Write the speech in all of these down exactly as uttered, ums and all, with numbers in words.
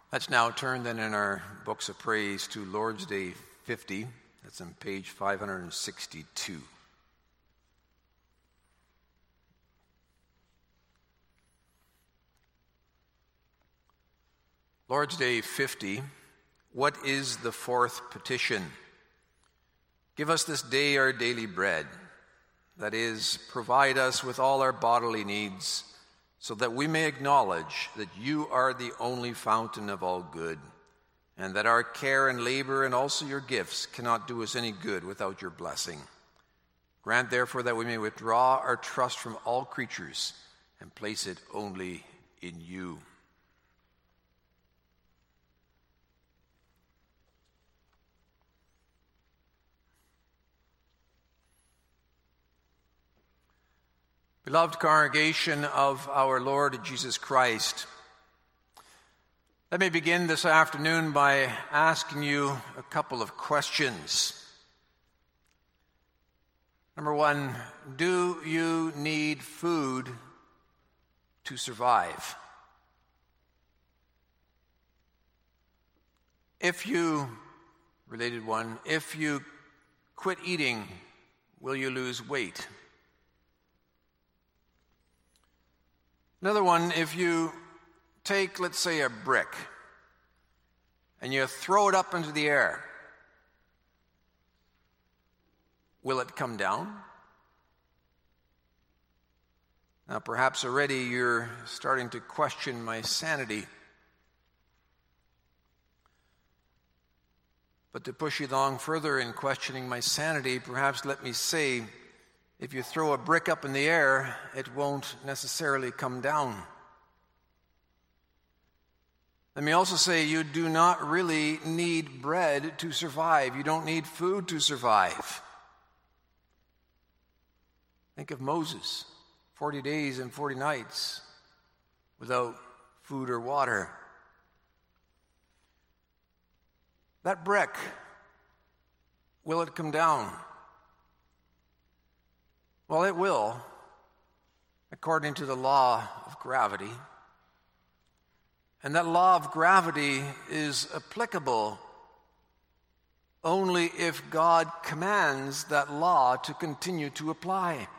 Let's now turn then in our books of praise to Lord's Day fifty. That's on page five hundred sixty-two. Lord's Day fifty. What is the fourth petition? Give us this day our daily bread. That is, provide us with all our bodily needs, so that we may acknowledge that you are the only fountain of all good, and that our care and labor and also your gifts cannot do us any good without your blessing. Grant therefore that we may withdraw our trust from all creatures and place it only in you. Beloved congregation of our Lord Jesus Christ, let me begin this afternoon by asking you a couple of questions. Number one, do you need food to survive? If you, related one, if you quit eating, will you lose weight? Another one, if you take, let's say, a brick and you throw it up into the air, will it come down? Now, perhaps already you're starting to question my sanity. But to push you along further in questioning my sanity, perhaps let me say, if you throw a brick up in the air, it won't necessarily come down. Let me also say you do not really need bread to survive. You don't need food to survive. Think of Moses, forty days and forty nights without food or water. That brick, will it come down? Well, it will, according to the law of gravity. And that law of gravity is applicable only if God commands that law to continue to apply.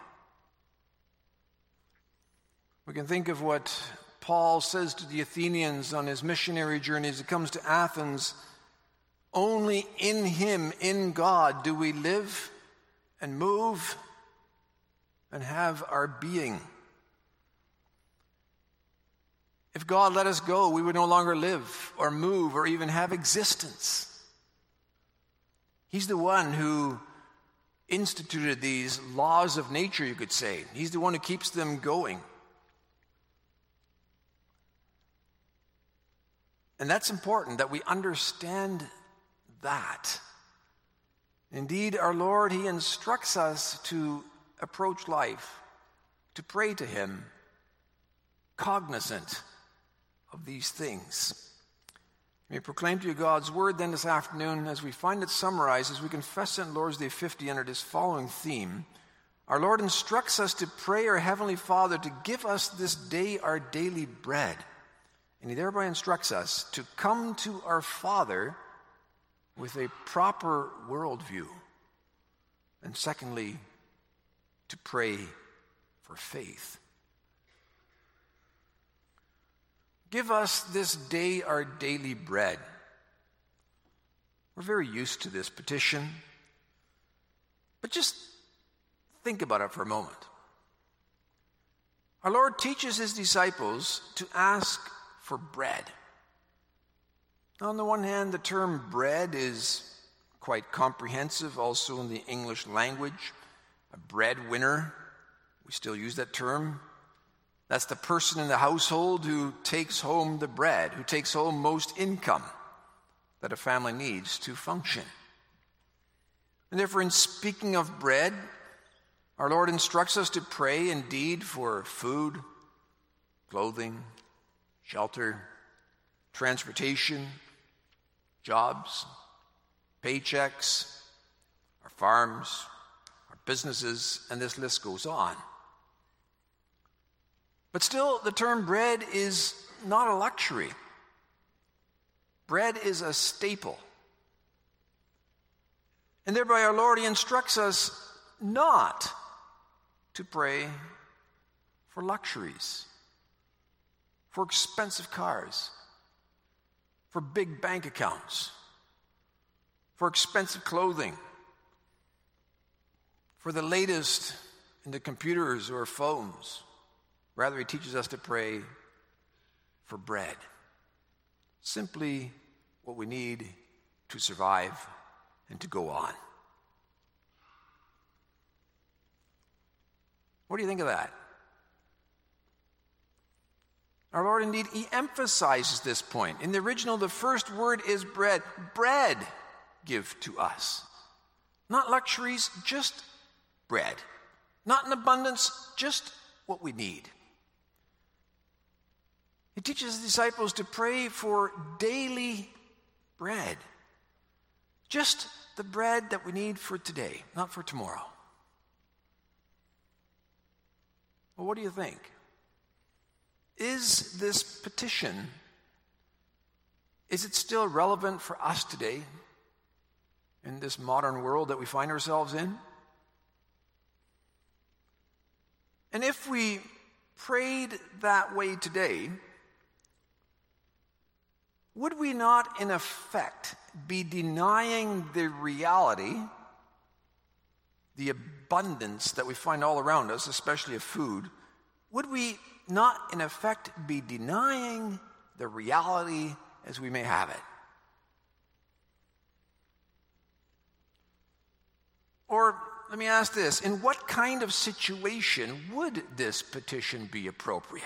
We can think of what Paul says to the Athenians on his missionary journey as he comes to Athens. Only in him, in God, do we live and move and have our being. If God let us go, we would no longer live or move or even have existence. He's the one who instituted these laws of nature, you could say. He's the one who keeps them going. And that's important, that we understand that. Indeed, our Lord, he instructs us to approach life, to pray to him, cognizant of these things. May I proclaim to you God's word then this afternoon as we find it summarized, as we confess it in Lord's Day fifty under this following theme. Our Lord instructs us to pray our Heavenly Father to give us this day our daily bread. And he thereby instructs us to come to our Father with a proper worldview. And secondly, to pray for faith. Give us this day our daily bread. We're very used to this petition, but just think about it for a moment. Our Lord teaches his disciples to ask for bread. On the one hand, the term bread is quite comprehensive also in the English language. A breadwinner, we still use that term. That's the person in the household who takes home the bread, who takes home most income that a family needs to function. And therefore, in speaking of bread, our Lord instructs us to pray indeed for food, clothing, shelter, transportation, jobs, paychecks, our farms, businesses, and this list goes on. But still, the term bread is not a luxury. Bread is a staple. And thereby our Lord, he instructs us not to pray for luxuries, for expensive cars, for big bank accounts, for expensive clothing, for the latest in the computers or phones. Rather, he teaches us to pray for bread. Simply what we need to survive and to go on. What do you think of that? Our Lord, indeed, he emphasizes this point. In the original, the first word is bread. Bread give to us. Not luxuries, just bread. Not in abundance, just what we need. He teaches his disciples to pray for daily bread. Just the bread that we need for today, not for tomorrow. Well, what do you think? Is this petition, is it still relevant for us today in this modern world that we find ourselves in? And if we prayed that way today, would we not, in effect, be denying the reality, the abundance that we find all around us, especially of food? Would we not, in effect, be denying the reality as we may have it? Or, let me ask this, in what kind of situation would this petition be appropriate?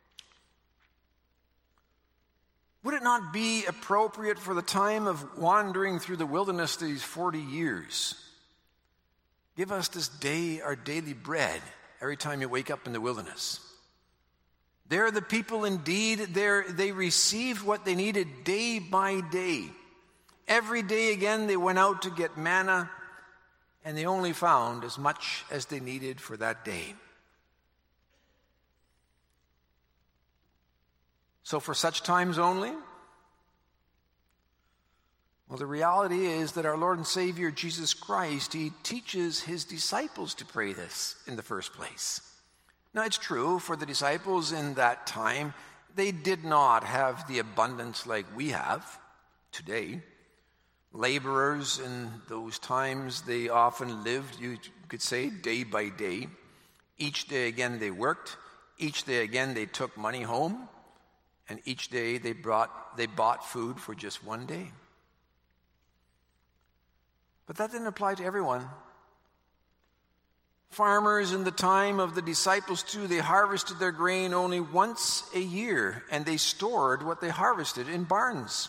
Would it not be appropriate for the time of wandering through the wilderness these forty years? Give us this day our daily bread every time you wake up in the wilderness. There the people indeed, there they received what they needed day by day. Every day again they went out to get manna, and they only found as much as they needed for that day. So for such times only? Well, the reality is that our Lord and Savior Jesus Christ, he teaches his disciples to pray this in the first place. Now, it's true for the disciples in that time, they did not have the abundance like we have today. Laborers in those times, they often lived, you could say, day by day. Each day again they worked. Each day again they took money home. And each day they brought, they bought food for just one day. But that didn't apply to everyone. Farmers in the time of the disciples too, they harvested their grain only once a year, and they stored what they harvested in barns.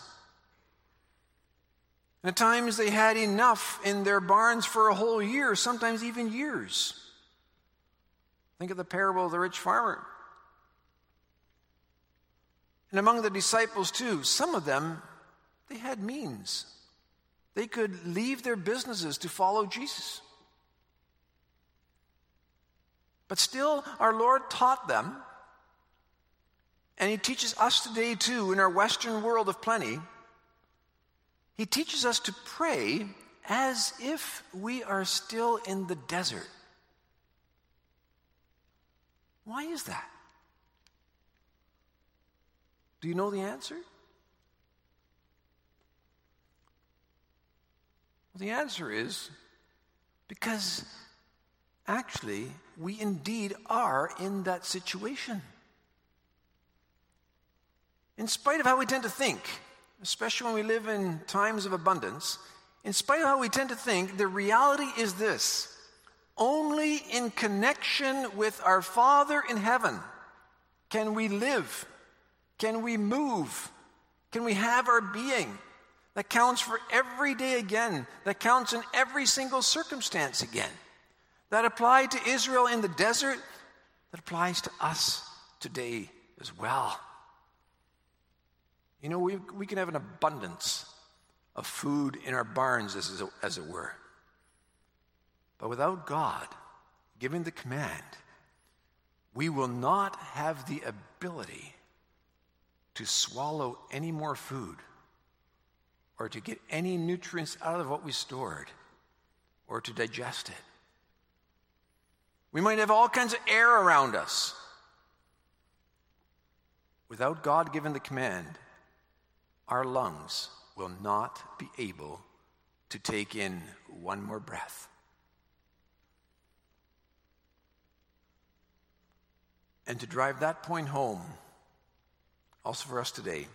And at times they had enough in their barns for a whole year, sometimes even years. Think of the parable of the rich farmer. And among the disciples too, some of them, they had means. They could leave their businesses to follow Jesus. But still, our Lord taught them, and he teaches us today too, in our Western world of plenty, he teaches us to pray as if we are still in the desert. Why is that? Do you know the answer? Well, the answer is because actually we indeed are in that situation. In spite of how we tend to think, especially when we live in times of abundance, in spite of how we tend to think, the reality is this: only in connection with our Father in heaven can we live. Can we move? Can we have our being that counts for every day again, that counts in every single circumstance again? That applied to Israel in the desert, that applies to us today as well. You know, we, we can have an abundance of food in our barns, as, as it were. But without God giving the command, we will not have the ability to swallow any more food or to get any nutrients out of what we stored or to digest it. We might have all kinds of air around us. Without God giving the command, our lungs will not be able to take in one more breath. And to drive that point home, also for us today,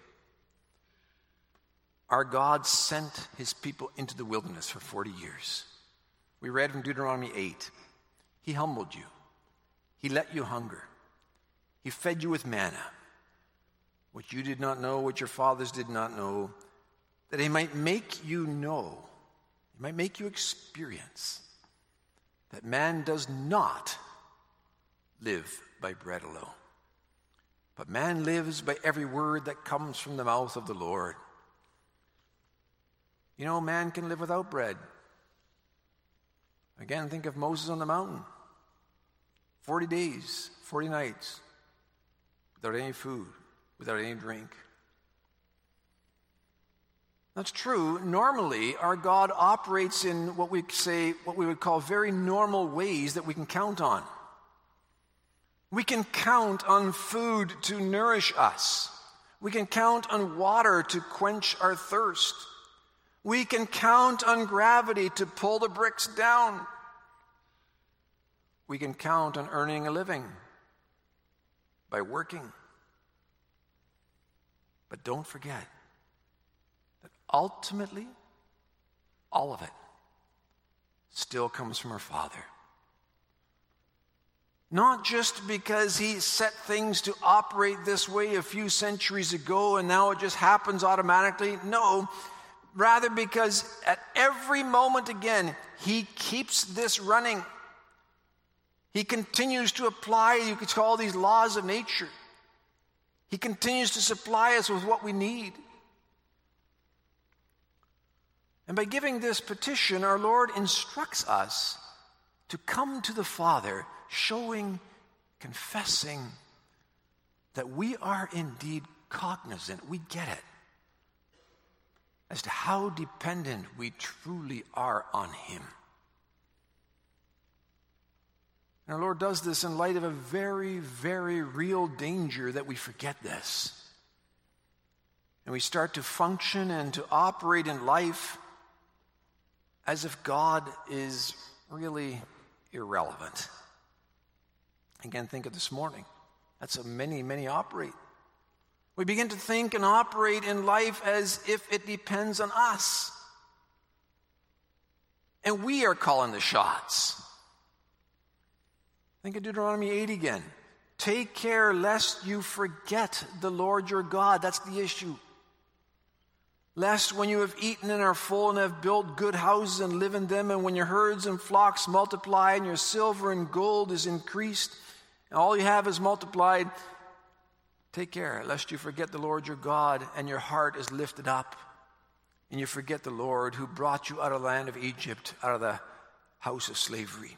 our God sent his people into the wilderness for forty years. We read from Deuteronomy eight. He humbled you. He let you hunger. He fed you with manna, which you did not know, which your fathers did not know, that he might make you know, he might make you experience that man does not live by bread alone, but man lives by every word that comes from the mouth of the Lord. You know, man can live without bread. Again, think of Moses on the mountain. Forty days, forty nights, without any food, without any drink. That's true. Normally, our God operates in what we say, what we would call very normal ways that we can count on. We can count on food to nourish us. We can count on water to quench our thirst. We can count on gravity to pull the bricks down. We can count on earning a living by working. But don't forget that ultimately, all of it still comes from our Father. Not just because he set things to operate this way a few centuries ago and now it just happens automatically. No, rather because at every moment again, he keeps this running. He continues to apply, you could call these laws of nature. He continues to supply us with what we need. And by giving this petition, our Lord instructs us to come to the Father, showing, confessing that we are indeed cognizant, we get it, as to how dependent we truly are on him. And our Lord does this in light of a very, very real danger that we forget this. And we start to function and to operate in life as if God is really irrelevant. Again, think of this morning. That's how many, many operate. We begin to think and operate in life as if it depends on us. And we are calling the shots. Think of Deuteronomy eight again. Take care lest you forget the Lord your God. That's the issue. Lest when you have eaten and are full and have built good houses and live in them, and when your herds and flocks multiply and your silver and gold is increased, and all you have is multiplied, take care lest you forget the Lord your God and your heart is lifted up and you forget the Lord who brought you out of the land of Egypt, out of the house of slavery.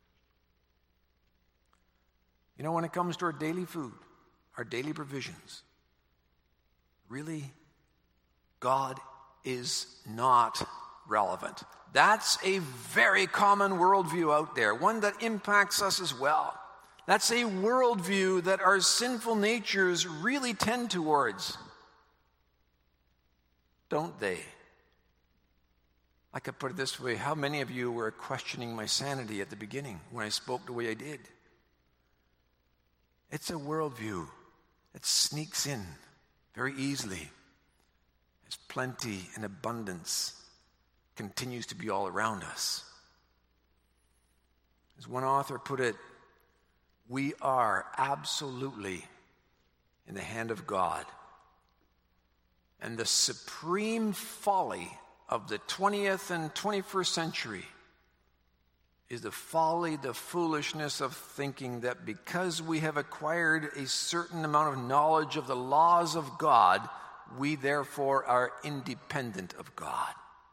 You know, when it comes to our daily food, our daily provisions, really, God is not relevant. That's a very common worldview out there, one that impacts us as well. That's a worldview that our sinful natures really tend towards, don't they? I could put it this way. How many of you were questioning my sanity at the beginning when I spoke the way I did? It's a worldview that sneaks in very easily as plenty and abundance continues to be all around us. As one author put it, we are absolutely in the hand of God. And the supreme folly of the twentieth and twenty-first century is the folly, the foolishness of thinking that because we have acquired a certain amount of knowledge of the laws of God, we therefore are independent of God.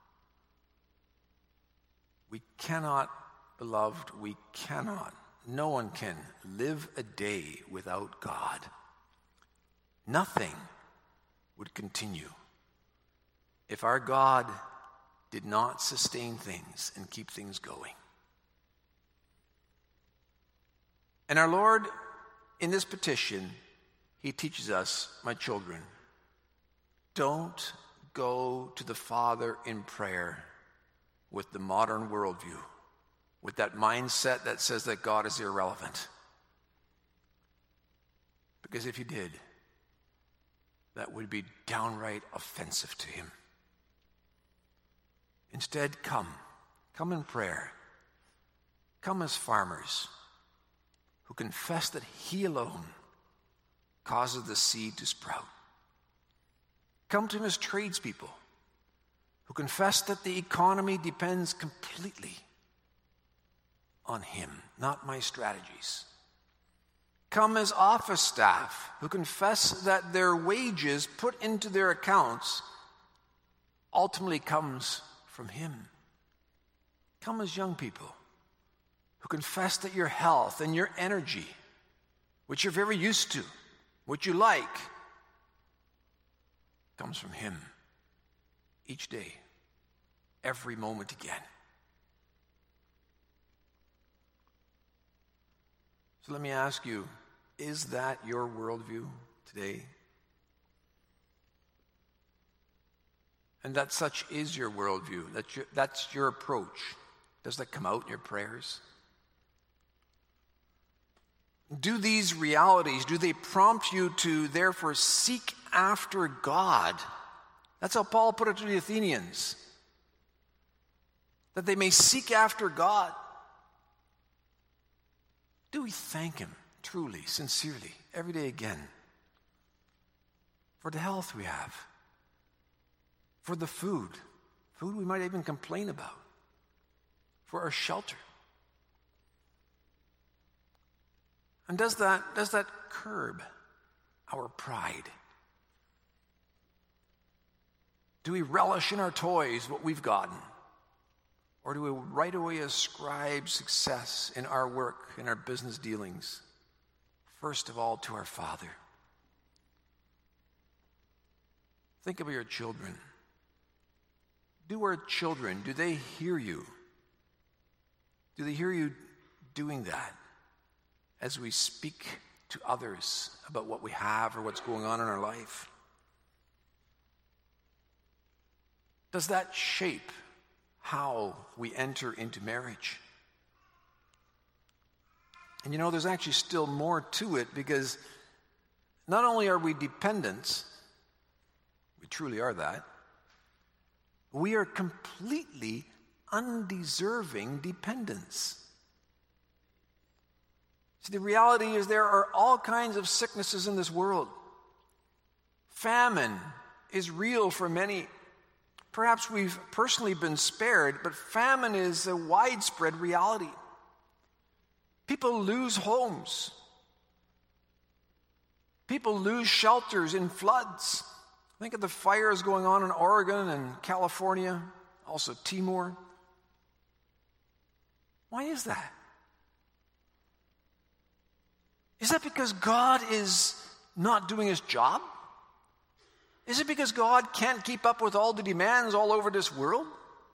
We cannot, beloved, we cannot, no one can live a day without God. Nothing would continue if our God did not sustain things and keep things going. And our Lord, in this petition, he teaches us, my children, don't go to the Father in prayer with the modern worldview, with that mindset that says that God is irrelevant. Because if you did, that would be downright offensive to him. Instead, come. Come in prayer. Come as farmers who confess that he alone causes the seed to sprout. Come to him as tradespeople who confess that the economy depends completely on him, not my strategies. Come as office staff who confess that their wages put into their accounts ultimately comes from him. Come as young people who confess that your health and your energy, which you're very used to, what you like, comes from him each day, every moment again. So let me ask you, is that your worldview today? And that such is your worldview, that's your, that's your approach. Does that come out in your prayers? Do these realities, do they prompt you to therefore seek after God? That's how Paul put it to the Athenians. That they may seek after God. Do we thank him truly, sincerely, every day again for the health we have, for the food, food we might even complain about, for our shelter? And does that, does that curb our pride? Do we relish in our toys what we've gotten? Or do we right away ascribe success in our work, in our business dealings, first of all to our Father? Think about your children. Do our children, do they hear you? Do they hear you doing that as we speak to others about what we have or what's going on in our life? Does that shape how we enter into marriage? And you know, there's actually still more to it, because not only are we dependents, we truly are that, we are completely undeserving dependents. See, the reality is there are all kinds of sicknesses in this world. Famine is real for many. Perhaps we've personally been spared, but famine is a widespread reality. People lose homes. People lose shelters in floods. Think of the fires going on in Oregon and California, also Timor. Why is that? Is that because God is not doing his job? Is it because God can't keep up with all the demands all over this world?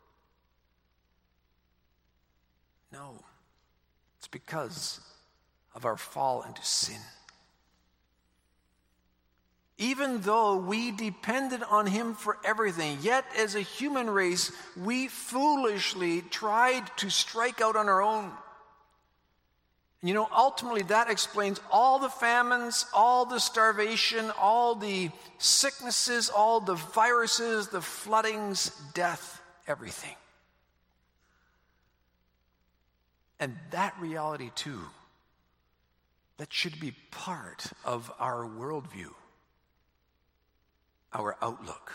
No. It's because of our fall into sin. Even though we depended on him for everything, yet as a human race, we foolishly tried to strike out on our own. You know, ultimately that explains all the famines, all the starvation, all the sicknesses, all the viruses, the floodings, death, everything. And that reality too, that should be part of our worldview, our outlook.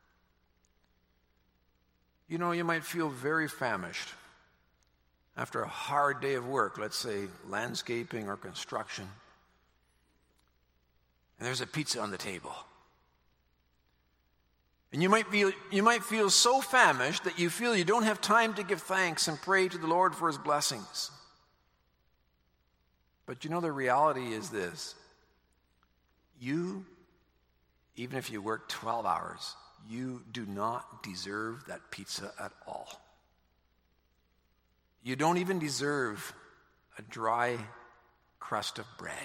You know, you might feel very famished after a hard day of work, let's say landscaping or construction, and there's a pizza on the table. And you might feel, you might feel so famished that you feel you don't have time to give thanks and pray to the Lord for his blessings. But you know, the reality is this. You, even if you work twelve hours, you do not deserve that pizza at all. You don't even deserve a dry crust of bread.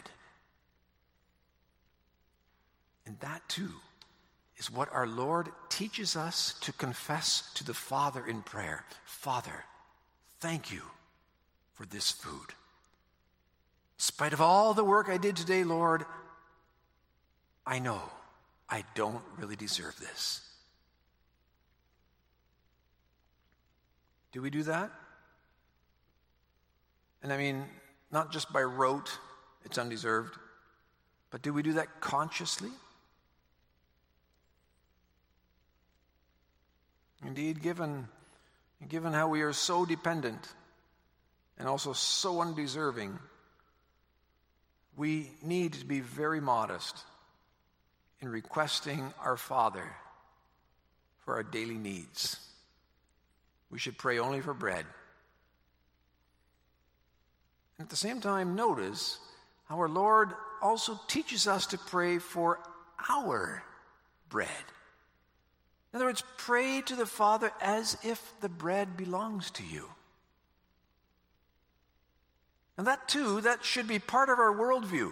And that too is what our Lord teaches us to confess to the Father in prayer. Father, thank you for this food. In spite of all the work I did today, Lord, I know I don't really deserve this. Do we do that? And I mean, not just by rote, it's undeserved, but do we do that consciously? Indeed, given, given how we are so dependent and also so undeserving, we need to be very modest in requesting our Father for our daily needs. We should pray only for bread. And at the same time, notice how our Lord also teaches us to pray for our bread. In other words, pray to the Father as if the bread belongs to you. And that too, that should be part of our worldview.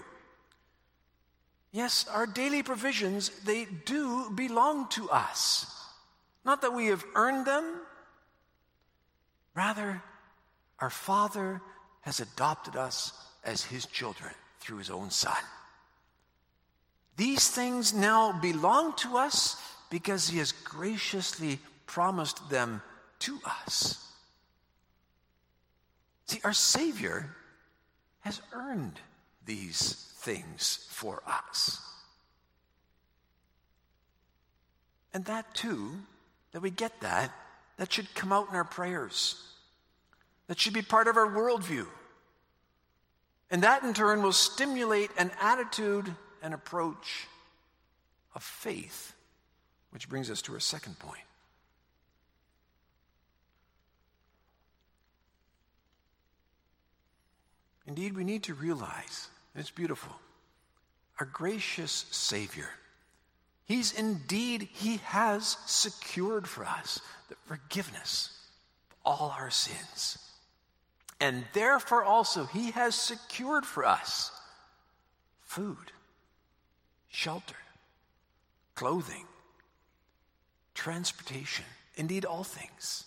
Yes, our daily provisions, they do belong to us. Not that we have earned them. Rather, our Father has adopted us as his children through his own Son. These things now belong to us because he has graciously promised them to us. See, our Savior has earned these things for us. And that too, that we get that, that should come out in our prayers. That should be part of our worldview. And that in turn will stimulate an attitude and approach of faith, which brings us to our second point. Indeed, we need to realize, and it's beautiful, our gracious Savior, he's indeed, he has secured for us the forgiveness of all our sins. And therefore also he has secured for us food, shelter, clothing, transportation, indeed all things.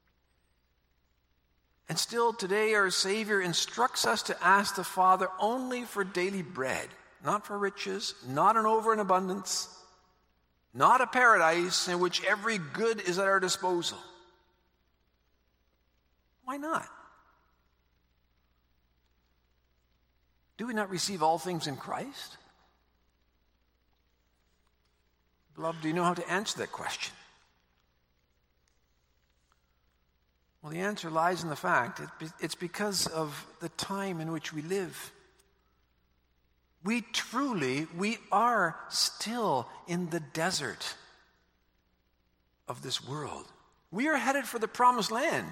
And still today our Savior instructs us to ask the Father only for daily bread, not for riches, not an over and abundance, not a paradise in which every good is at our disposal. Why not? Do we not receive all things in Christ? Beloved, do you know how to answer that question? Well, the answer lies in the fact that it's because of the time in which we live. We truly, we are still in the desert of this world. We are headed for the promised land,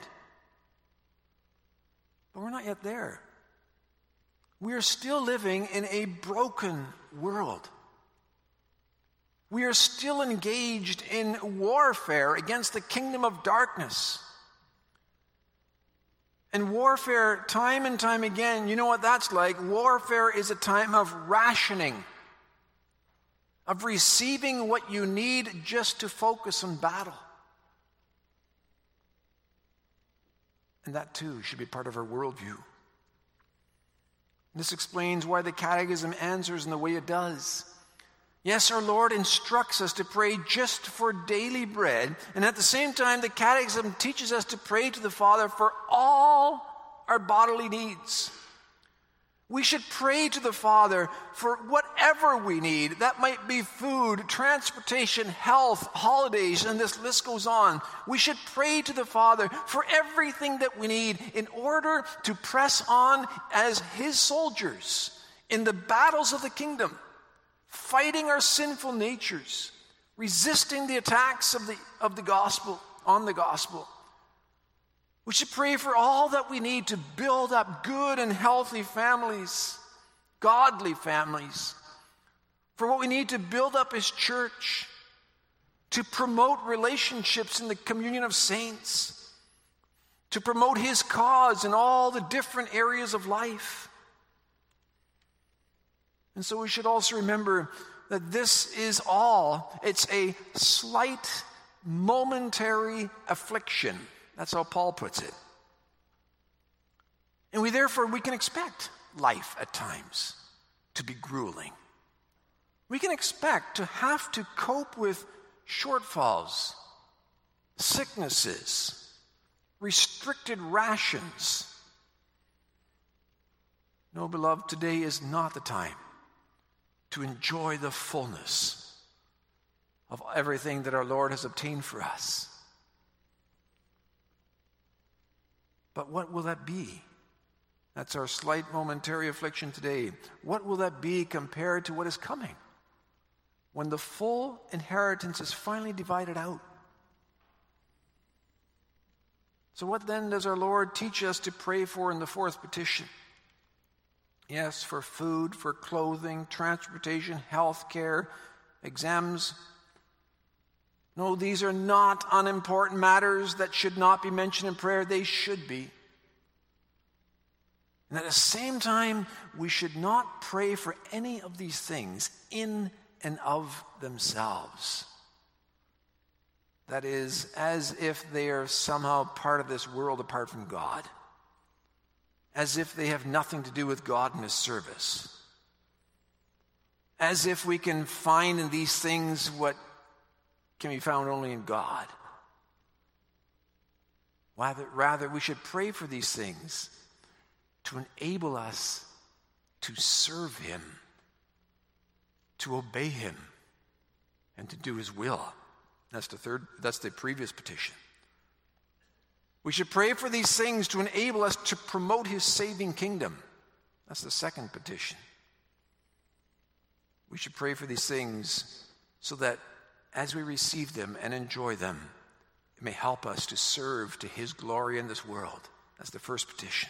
but we're not yet there. We are still living in a broken world. We are still engaged in warfare against the kingdom of darkness. And warfare, time and time again, you know what that's like? Warfare is a time of rationing, of receiving what you need just to focus on battle. And that too should be part of our worldview. This explains why the Catechism answers in the way it does. Yes, our Lord instructs us to pray just for daily bread, and at the same time, the Catechism teaches us to pray to the Father for all our bodily needs. We should pray to the Father for whatever we need. That might be food, transportation, health, holidays, and this list goes on. We should pray to the Father for everything that we need in order to press on as his soldiers in the battles of the kingdom, fighting our sinful natures, resisting the attacks of the, of the gospel, on the gospel. We should pray for all that we need to build up good and healthy families, godly families, for what we need to build up his church, to promote relationships in the communion of saints, to promote his cause in all the different areas of life. And so we should also remember that this is all, it's a slight, momentary affliction. That's how Paul puts it. And we therefore, we can expect life at times to be grueling. We can expect to have to cope with shortfalls, sicknesses, restricted rations. No, beloved, today is not the time to enjoy the fullness of everything that our Lord has obtained for us. But what will that be? That's our slight momentary affliction today. What will that be compared to what is coming when the full inheritance is finally divided out? So what then does our Lord teach us to pray for in the fourth petition? Yes, for food, for clothing, transportation, health care, exams. No, these are not unimportant matters that should not be mentioned in prayer. They should be. And at the same time, we should not pray for any of these things in and of themselves. That is, as if they are somehow part of this world apart from God. As if they have nothing to do with God and his service. As if we can find in these things what can be found only in God. Rather, rather, we should pray for these things to enable us to serve him, to obey him, and to do his will. That's the third, that's the previous petition. We should pray for these things to enable us to promote his saving kingdom. That's the second petition. We should pray for these things so that as we receive them and enjoy them, it may help us to serve to his glory in this world. That's the first petition.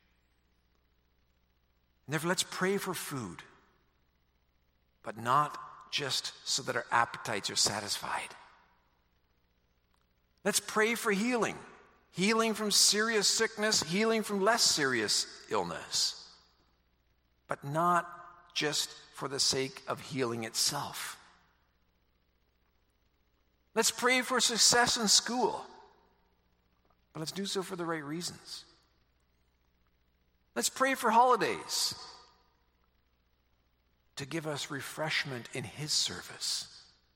Therefore, let's pray for food, but not just so that our appetites are satisfied. Let's pray for healing. Healing from serious sickness, healing from less serious illness. But not just for the sake of healing itself. Let's pray for success in school. But let's do so for the right reasons. Let's pray for holidays. To give us refreshment in his service.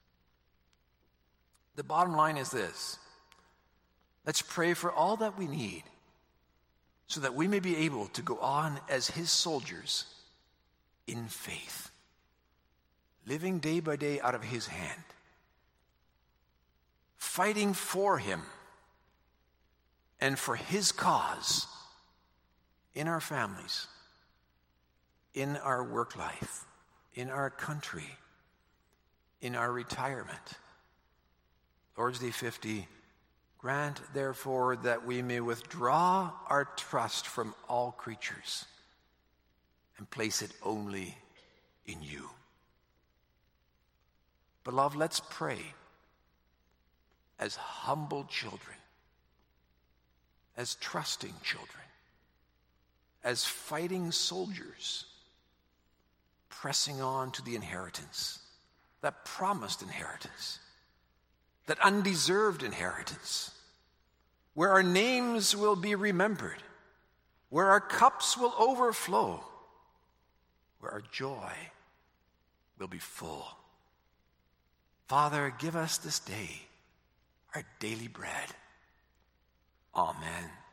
The bottom line is this. Let's pray for all that we need so that we may be able to go on as his soldiers in faith, living day by day out of his hand, fighting for him and for his cause in our families, in our work life, in our country, in our retirement. Lord's Day fifty, grant, therefore, that we may withdraw our trust from all creatures and place it only in you. Beloved, let's pray as humble children, as trusting children, as fighting soldiers, pressing on to the inheritance, that promised inheritance, that undeserved inheritance, where our names will be remembered, where our cups will overflow, where our joy will be full. Father, give us this day our daily bread. Amen.